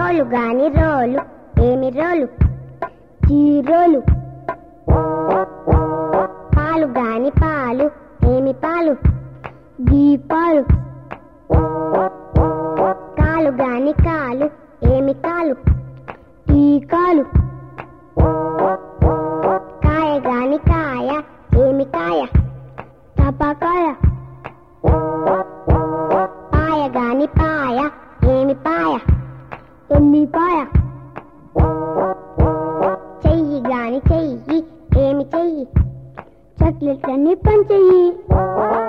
రోలు గాని రోలు ఏమి రోలు జీరోలు పాలు గాని పాలు ఏమి పాలు దీపాలు కాలు గాని కాలు ఏమి కాలు టీకాలు కాయ గాని కాయ ఏమి కాయ తపకాయ పాయ గాని పాయ ఏమి పాయ ఎల్లిపాయ చెయ్యి గాని చెయ్యి ఏమి చెయ్యి చాక్లెట్లన్నీ పంచెయ్యి